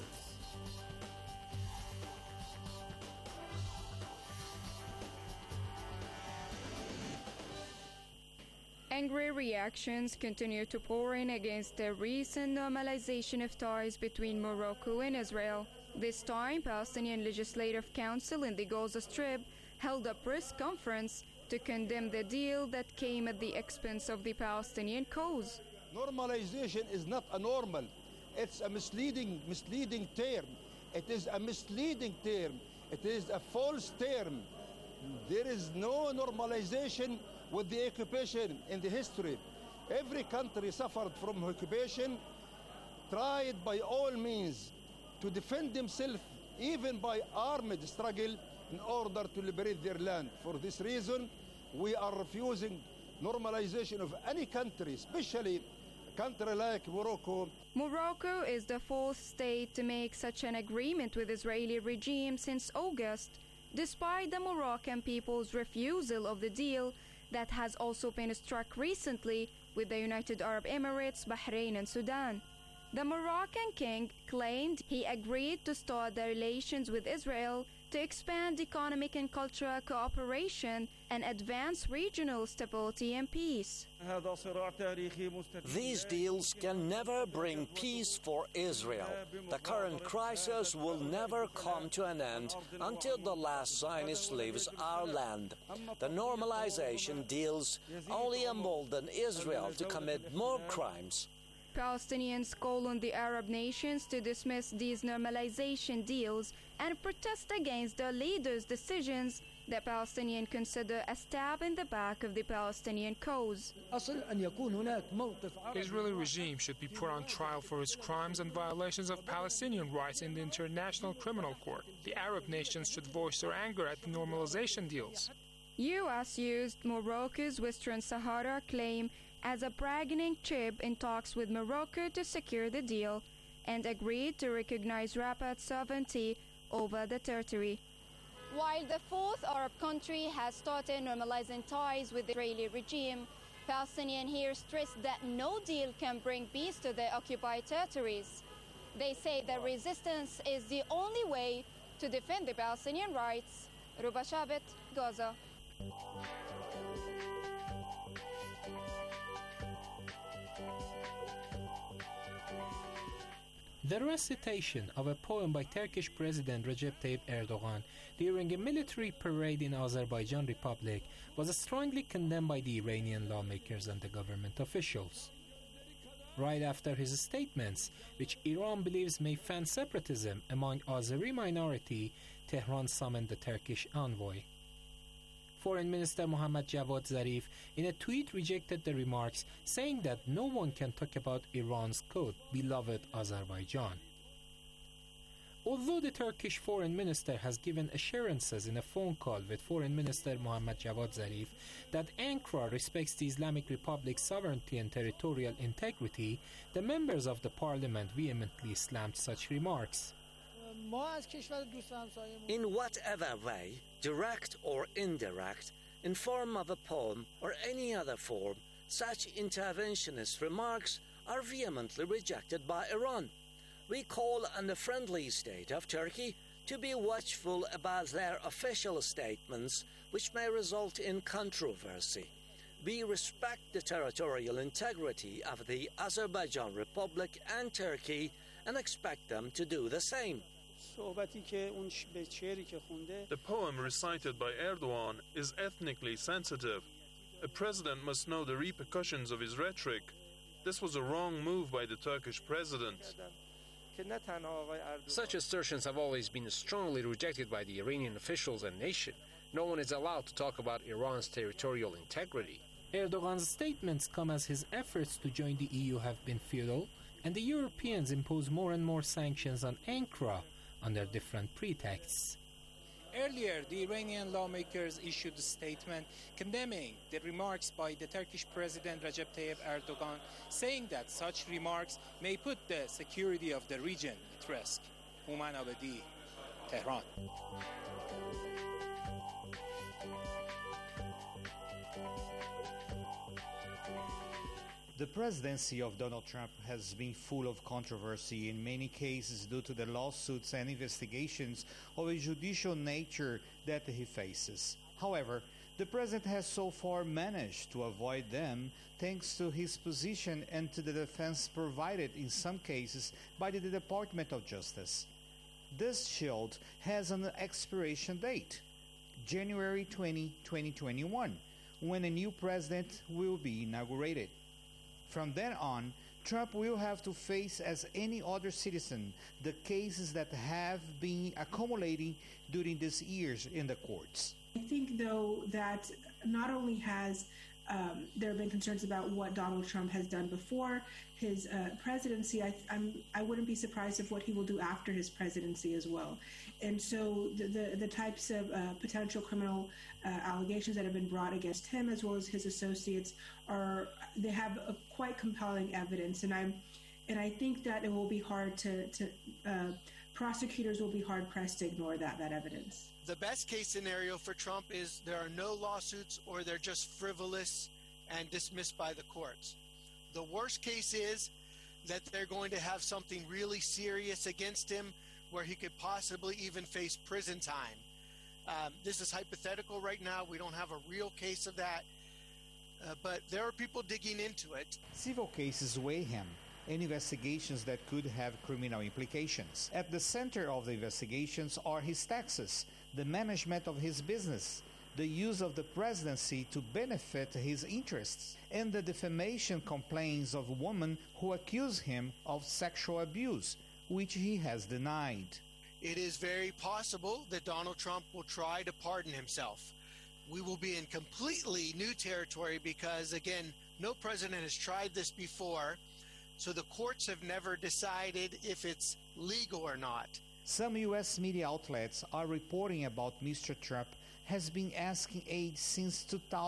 Angry reactions continue to pour in against the recent normalization of ties between Morocco and Israel. This time, Palestinian Legislative Council in the Gaza Strip held a press conference to condemn the deal that came at the expense of the Palestinian cause. Normalization is not a normal. It's a misleading term. It is a misleading term. It is a false term. There is no normalization with the occupation in the history. Every country suffered from occupation, tried by all means to defend themselves, even by armed struggle, in order to liberate their land. For this reason, we are refusing normalization of any country, especially a country like Morocco. Morocco is the fourth state to make such an agreement with the Israeli regime since August, despite the Moroccan people's refusal of the deal that has also been struck recently with the United Arab Emirates, Bahrain and Sudan. The Moroccan king claimed he agreed to start the relations with Israel to expand economic and cultural cooperation and advance regional stability and peace. These deals can never bring peace for Israel. The current crisis will never come to an end until the last Zionist leaves our land. The normalization deals only embolden Israel to commit more crimes. Palestinians call on the Arab nations to dismiss these normalization deals and protest against their leaders' decisions that Palestinians consider a stab in the back of the Palestinian cause. Israeli regime should be put on trial for its crimes and violations of Palestinian rights in the International Criminal Court. The Arab nations should voice their anger at the normalization deals. U.S. used Morocco's Western Sahara claim as a bargaining chip in talks with Morocco to secure the deal and agreed to recognize Rabat's sovereignty over the territory. While the fourth Arab country has started normalizing ties with the Israeli regime, Palestinians here stress that no deal can bring peace to their occupied territories. They say that resistance is the only way to defend the Palestinian rights. Ruba Shabet, Gaza. The recitation of a poem by Turkish President Recep Tayyip Erdogan during a military parade in Azerbaijan Republic was strongly condemned by the Iranian lawmakers and the government officials. Right after his statements, which Iran believes may fan separatism among Azeri minority, Tehran summoned the Turkish envoy. Foreign Minister Mohammad Javad Zarif in a tweet rejected the remarks, saying that no one can talk about Iran's beloved Azerbaijan. Although the Turkish Foreign Minister has given assurances in a phone call with Foreign Minister Mohammad Javad Zarif that Ankara respects the Islamic Republic's sovereignty and territorial integrity, the members of the parliament vehemently slammed such remarks. In whatever way, direct or indirect, in form of a poem or any other form, such interventionist remarks are vehemently rejected by Iran. We call on the friendly state of Turkey to be watchful about their official statements, which may result in controversy. We respect the territorial integrity of the Azerbaijan Republic and Turkey and expect them to do the same. The poem recited by Erdogan is ethnically sensitive. A president must know the repercussions of his rhetoric. This was a wrong move by the Turkish president. Such assertions have always been strongly rejected by the Iranian officials and nation. No one is allowed to talk about Iran's territorial integrity. Erdogan's statements come as his efforts to join the EU have been futile, and the Europeans impose more and more sanctions on Ankara under different pretexts. Earlier, the Iranian lawmakers issued a statement condemning the remarks by the Turkish President Recep Tayyip Erdogan, saying that such remarks may put the security of the region at risk. Human Abedi, Tehran. The presidency of Donald Trump has been full of controversy in many cases due to the lawsuits and investigations of a judicial nature that he faces. However, the president has so far managed to avoid them thanks to his position and to the defense provided in some cases by the Department of Justice. This shield has an expiration date, January 20, 2021, when a new president will be inaugurated. From then on, Trump will have to face, as any other citizen, the cases that have been accumulating during these years in the courts. I think, though, that not only has there have been concerns about what Donald Trump has done before his presidency, I wouldn't be surprised if what he will do after his presidency as well. And so the types of potential criminal allegations that have been brought against him as well as his associates they have a quite compelling evidence, and I think that it will be hard to prosecutors will be hard pressed to ignore that evidence. The best case scenario for Trump is there are no lawsuits or they're just frivolous and dismissed by the courts. The worst case is that they're going to have something really serious against him where he could possibly even face prison time. This is hypothetical right now. We don't have a real case of that, but there are people digging into it. Civil cases weigh him, and investigations that could have criminal implications. At the center of the investigations are his taxes, the management of his business, the use of the presidency to benefit his interests, and the defamation complaints of women who accuse him of sexual abuse, which he has denied. It is very possible that Donald Trump will try to pardon himself. We will be in completely new territory because, again, no president has tried this before, so the courts have never decided if it's legal or not. Some U.S. media outlets are reporting about Mr. Trump has been asking aid since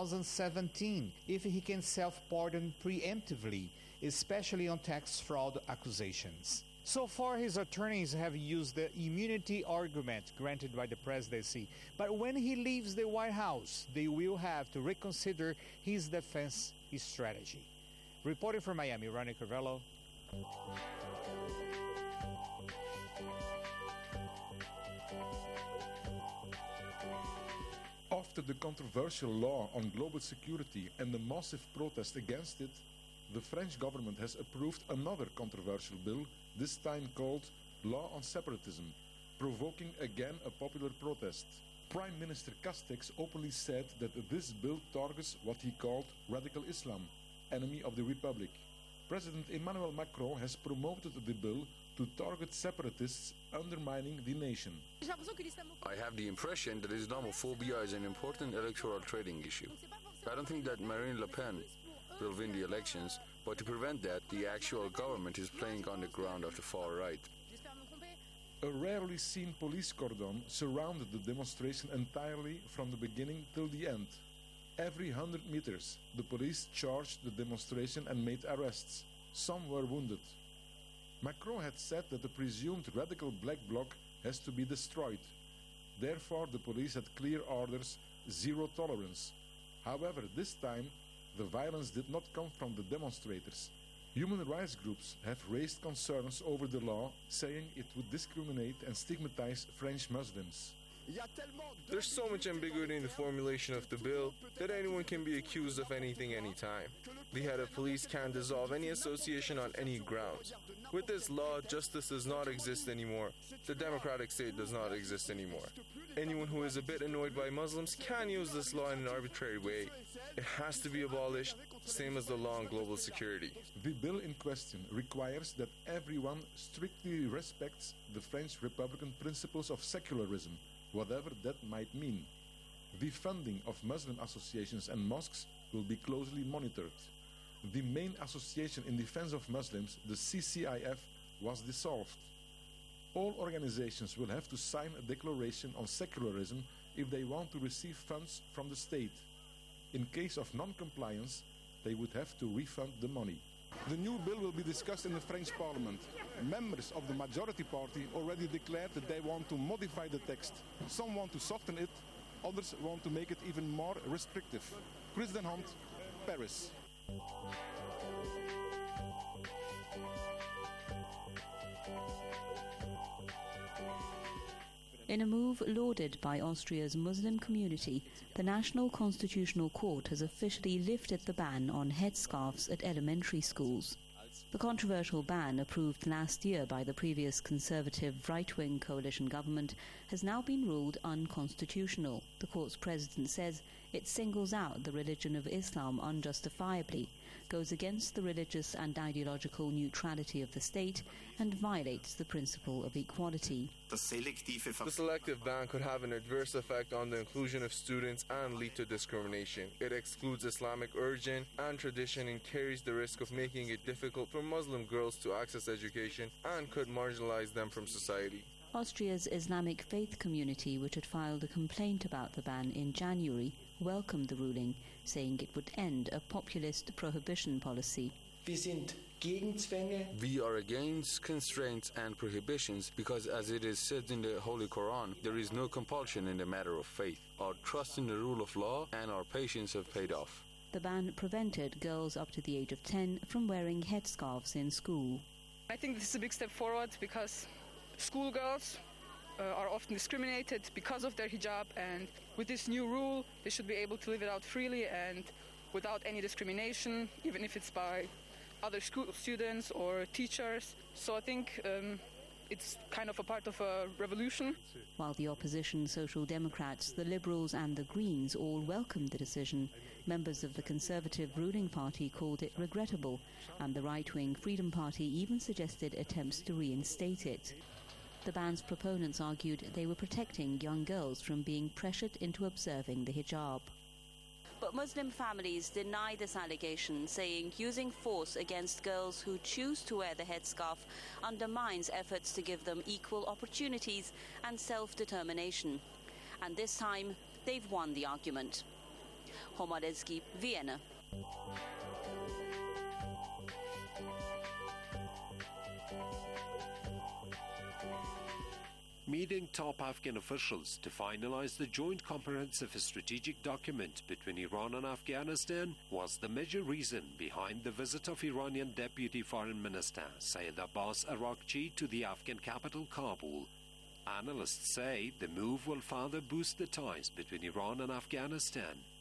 2017 if he can self-pardon preemptively, especially on tax fraud accusations. So far, his attorneys have used the immunity argument granted by the presidency, but when he leaves the White House, they will have to reconsider his defense strategy. Reporting from Miami, Ronnie Carvello. After the controversial law on global security and the massive protest against it, the French government has approved another controversial bill, this time called Law on Separatism, provoking again a popular protest. Prime Minister Castex openly said that this bill targets what he called radical Islam, enemy of the Republic. President Emmanuel Macron has promoted the bill to target separatists undermining the nation. I have the impression that Islamophobia is an important electoral trading issue. I don't think that Marine Le Pen will win the elections, but to prevent that, the actual government is playing on the ground of the far right. A rarely seen police cordon surrounded the demonstration entirely from the beginning till the end. Every 100 meters, the police charged the demonstration and made arrests. Some were wounded. Macron had said that the presumed radical black bloc has to be destroyed. Therefore, the police had clear orders, zero tolerance. However, this time, the violence did not come from the demonstrators. Human rights groups have raised concerns over the law, saying it would discriminate and stigmatize French Muslims. There's so much ambiguity in the formulation of the bill that anyone can be accused of anything anytime. The head of police can dissolve any association on any grounds. With this law, justice does not exist anymore. The democratic state does not exist anymore. Anyone who is a bit annoyed by Muslims can use this law in an arbitrary way. It has to be abolished, same as the law on global security. The bill in question requires that everyone strictly respects the French Republican principles of secularism, whatever that might mean. The funding of Muslim associations and mosques will be closely monitored. The main association in defense of Muslims, the CCIF, was dissolved. All organizations will have to sign a declaration on secularism if they want to receive funds from the state. In case of non-compliance, they would have to refund the money. The new bill will be discussed in the French Parliament. Members of the majority party already declared that they want to modify the text. Some want to soften it, others want to make it even more restrictive. Chris Den Hond, Paris. In a move lauded by Austria's Muslim community, the National Constitutional Court has officially lifted the ban on headscarves at elementary schools. The controversial ban, approved last year by the previous conservative right-wing coalition government, has now been ruled unconstitutional. The court's president says it singles out the religion of Islam unjustifiably, goes against the religious and ideological neutrality of the state, and violates the principle of equality. The selective ban could have an adverse effect on the inclusion of students and lead to discrimination. It excludes Islamic origin and tradition and carries the risk of making it difficult for Muslim girls to access education and could marginalize them from society. Austria's Islamic faith community, which had filed a complaint about the ban in January, welcomed the ruling, saying it would end a populist prohibition policy. We are against constraints and prohibitions because, as it is said in the Holy Quran, there is no compulsion in the matter of faith. Our trust in the rule of law and our patience have paid off. The ban prevented girls up to the age of 10 from wearing headscarves in school. I think this is a big step forward because schoolgirls are often discriminated because of their hijab, and with this new rule they should be able to live it out freely and without any discrimination, even if it's by other school students or teachers. So I think it's kind of a part of a revolution. While the opposition Social Democrats, the Liberals and the Greens all welcomed the decision, members of the Conservative ruling party called it regrettable, and the right-wing Freedom Party even suggested attempts to reinstate it. The ban's proponents argued they were protecting young girls from being pressured into observing the hijab. But Muslim families deny this allegation, saying using force against girls who choose to wear the headscarf undermines efforts to give them equal opportunities and self-determination. And this time, they've won the argument. Homadezki, Vienna. Meeting top Afghan officials to finalize the joint comprehensive strategic document between Iran and Afghanistan was the major reason behind the visit of Iranian Deputy Foreign Minister Saeed Abbas Araghchi to the Afghan capital Kabul. Analysts say the move will further boost the ties between Iran and Afghanistan.